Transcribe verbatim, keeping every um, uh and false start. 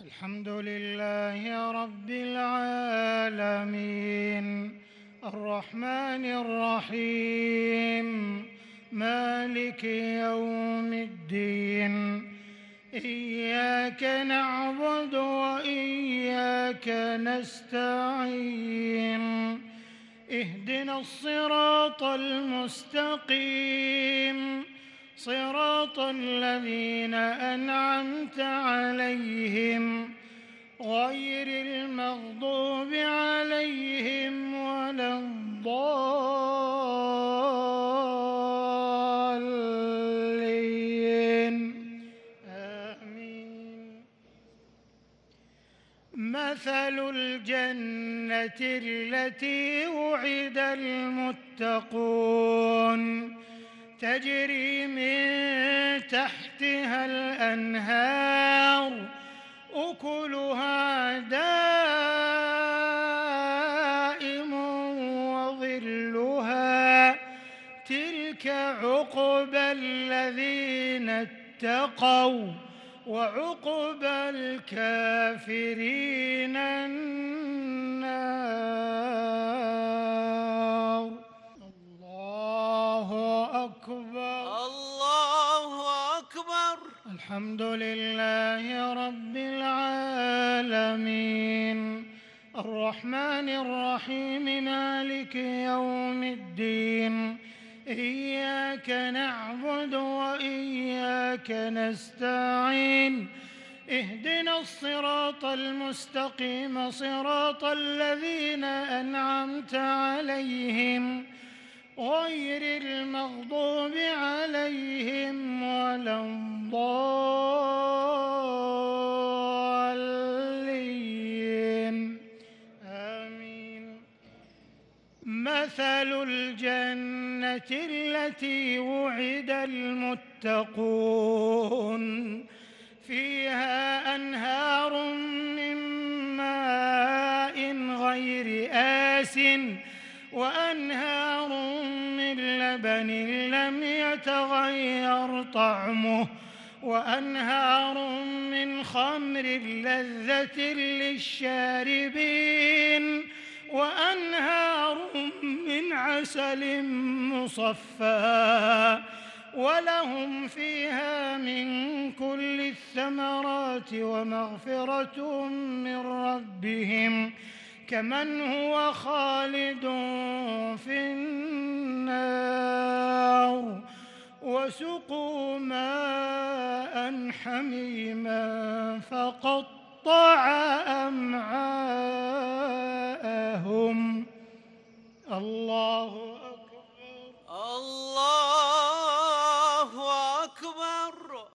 الحمد لله رب العالمين الرحمن الرحيم مالك يوم الدين إياك نعبد وإياك نستعين اهدنا الصراط المستقيم صراط الذين أنعمت عليهم غير المغضوب عليهم ولا الضالين آمين. مثل الجنة التي وعد المتقون تجري من تحتها الأنهار أكلها دائم وظلها تلك عقبى الذين اتقوا وعقبى الكافرين النار. الله أكبر الله أكبر. الحمد لله رب العالمين الرحمن الرحيم مالك يوم الدين إياك نعبد وإياك نستعين اهدنا الصراط المستقيم صراط الذين أنعمت عليهم غير المغضوب عليهم ولا الضالين آمين. مثل الجنة التي وعد المتقون فيها أنهار من ماء غير آسٍ وأنهار من لبن لم يتغير طعمه وأنهار من خمر لذة للشاربين وأنهار من عسل مصفى ولهم فيها من كل الثمرات ومغفرة من ربهم كمن هو خالد في النار وسقوا ماء حميما فقطع أمعاءهم. الله